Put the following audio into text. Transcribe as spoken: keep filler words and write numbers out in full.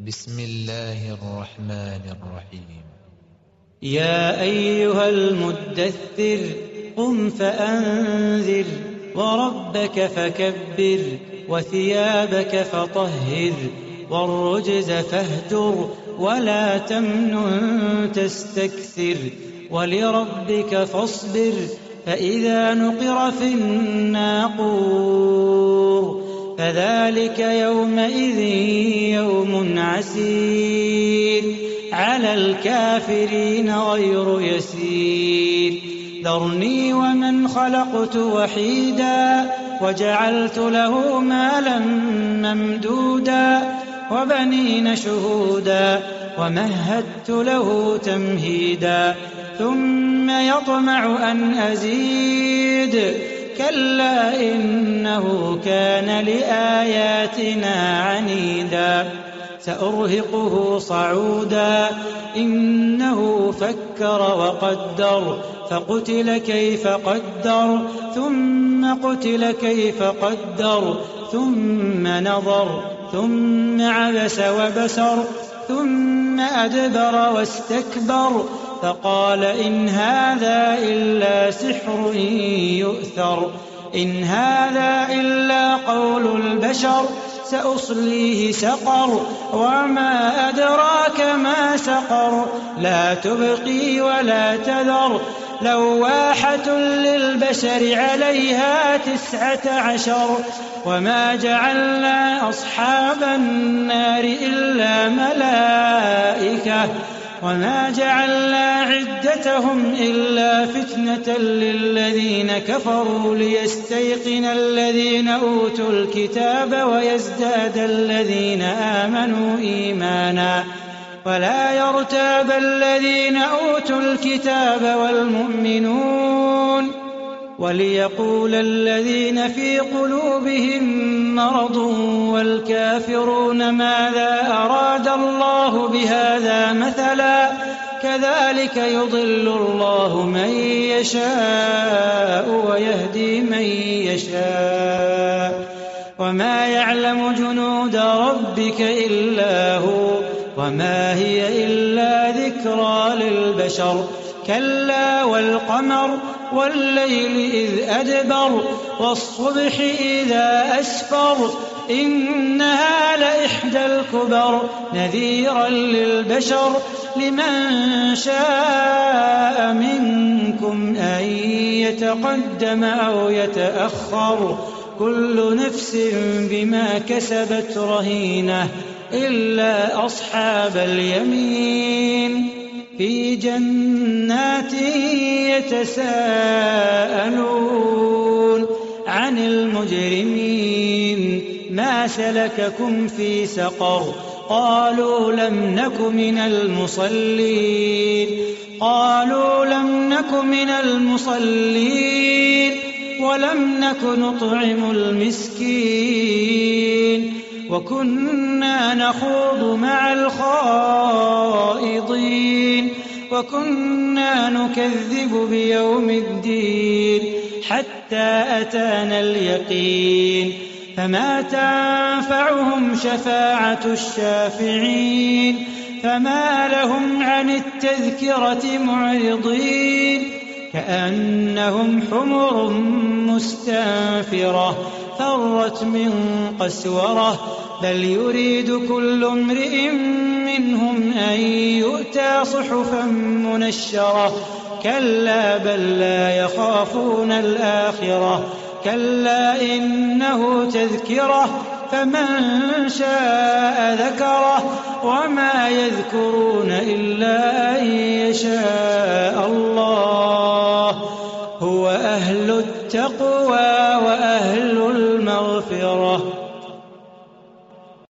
بسم الله الرحمن الرحيم. يا أيها المدثر قم فأنذر وربك فكبر وثيابك فطهر والرجز فاهجر ولا تمنن تستكثر ولربك فاصبر فإذا نقر في الناقور فذلك يومئذ يوم عسير على الكافرين غير يسير ذرني ومن خلقت وحيدا وجعلت له مالا ممدودا وبنين شهودا ومهدت له تمهيدا ثم يطمع أن أزيد كلا إنه كان لآياتنا عنيدا سأرهقه صعودا إنه فكر وقدر فقتل كيف قدر ثم قتل كيف قدر ثم نظر ثم عبس وبسر ثم أدبر واستكبر فقال إن هذا إلا سحر يؤثر إن هذا إلا قول البشر سأصليه سقر وما أدراك ما سقر لا تبقي ولا تذر لواحة للبشر عليها تسعة عشر وما جعلنا أصحاب النار إلا ملائكة وما جعلنا عدتهم إلا فتنة للذين كفروا ليستيقن الذين أوتوا الكتاب ويزداد الذين آمنوا إيمانا ولا يرتاب الذين أوتوا الكتاب والمؤمنون وليقول الذين في قلوبهم مرض والكافرون ماذا أراد الله بهذا مثلا كذلك يضل الله من يشاء ويهدي من يشاء وما يعلم جنود ربك إلا هو وما هي إلا ذكرى للبشر كلا والقمر والليل إذ أدبر والصبح إذا أسفر إنها لإحدى الكبر نذيرا للبشر لمن شاء منكم أن يتقدم أو يتأخر كل نفس بما كسبت رهينة إلا أصحاب اليمين في جنات يتساءلون عن المجرمين ما سلككم في سقر قالوا لم نك من المصلين قالوا لم نك من المصلين ولم نك نطعم المسكين وكنا نخوض مع الخائضين وكنا نكذب بيوم الدين حتى أتانا اليقين فما تنفعهم شفاعة الشافعين فما لهم عن التذكرة معرضين كأنهم حمر مستنفرة فرت من قسورة بل يريد كل امرئ منهم أن يؤتى صحفا منشرة كلا بل لا يخافون الآخرة كلا إنه تذكرة فمن شاء ذكره وما يذكرون إلا أن يشاء الله هو أهل التقوى